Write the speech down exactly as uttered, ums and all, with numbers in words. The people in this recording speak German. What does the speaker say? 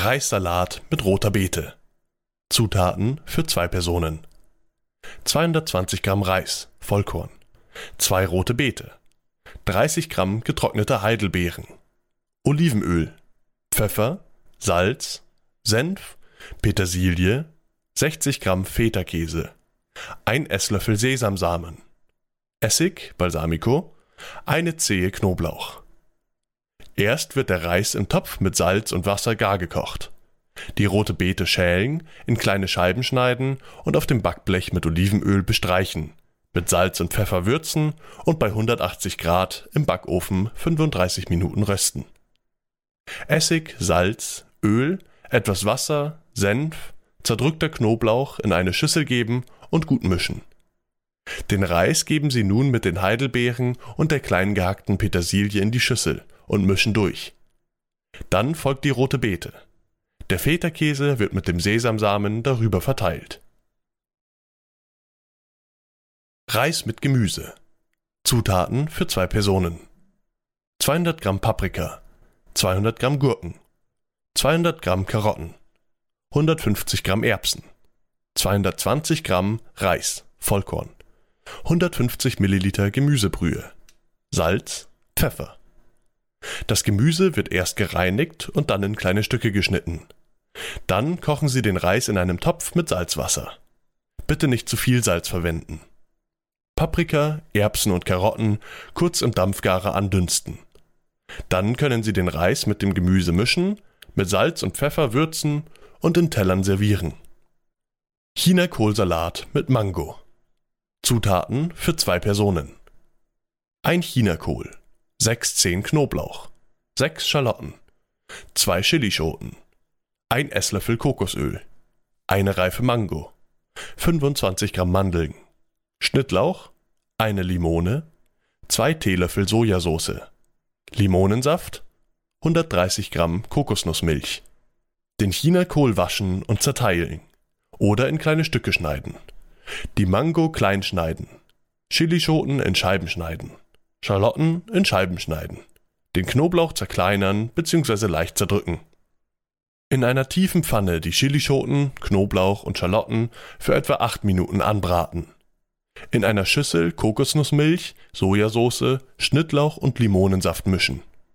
Reissalat mit roter Beete. Zutaten für zwei Personen: zweihundertzwanzig Gramm Reis, Vollkorn, zwei rote Beete, dreißig Gramm getrocknete Heidelbeeren, Olivenöl, Pfeffer, Salz, Senf, Petersilie, sechzig Gramm Feta-Käse, ein Esslöffel Sesamsamen, Essig, Balsamico, eine Zehe Knoblauch. Erst wird der Reis im Topf mit Salz und Wasser gar gekocht. Die rote Beete schälen, in kleine Scheiben schneiden und auf dem Backblech mit Olivenöl bestreichen, mit Salz und Pfeffer würzen und bei hundertachtzig Grad im Backofen fünfunddreißig Minuten rösten. Essig, Salz, Öl, etwas Wasser, Senf, zerdrückter Knoblauch in eine Schüssel geben und gut mischen. Den Reis geben Sie nun mit den Heidelbeeren und der klein gehackten Petersilie in die Schüssel und mischen durch. Dann folgt die rote Beete. Der Feta-Käse wird mit dem Sesamsamen darüber verteilt. Reis mit Gemüse. Zutaten für zwei Personen: zweihundert Gramm Paprika, zweihundert Gramm Gurken, zweihundert Gramm Karotten, hundertfünfzig Gramm Erbsen, zweihundertzwanzig Gramm Reis, Vollkorn, hundertfünfzig Milliliter Gemüsebrühe, Salz, Pfeffer. Das Gemüse wird erst gereinigt und dann in kleine Stücke geschnitten. Dann kochen Sie den Reis in einem Topf mit Salzwasser. Bitte nicht zu viel Salz verwenden. Paprika, Erbsen und Karotten kurz im Dampfgarer andünsten. Dann können Sie den Reis mit dem Gemüse mischen, mit Salz und Pfeffer würzen und in Tellern servieren. Chinakohlsalat mit Mango. Zutaten für zwei Personen: ein Chinakohl, sechs Zehen Knoblauch, sechs Schalotten, zwei Chilischoten, ein Esslöffel Kokosöl, eine Reife Mango, fünfundzwanzig Gramm Mandeln, Schnittlauch, eine Limone, zwei Teelöffel Sojasauce, Limonensaft, hundertdreißig Gramm Kokosnussmilch. Den Chinakohl waschen und zerteilen oder in kleine Stücke schneiden. Die Mango klein schneiden, Chilischoten in Scheiben schneiden, Schalotten in Scheiben schneiden, den Knoblauch zerkleinern bzw. leicht zerdrücken. In einer tiefen Pfanne die Chilischoten, Knoblauch und Schalotten für etwa acht Minuten anbraten. In einer Schüssel Kokosnussmilch, Sojasauce, Schnittlauch und Limonensaft mischen.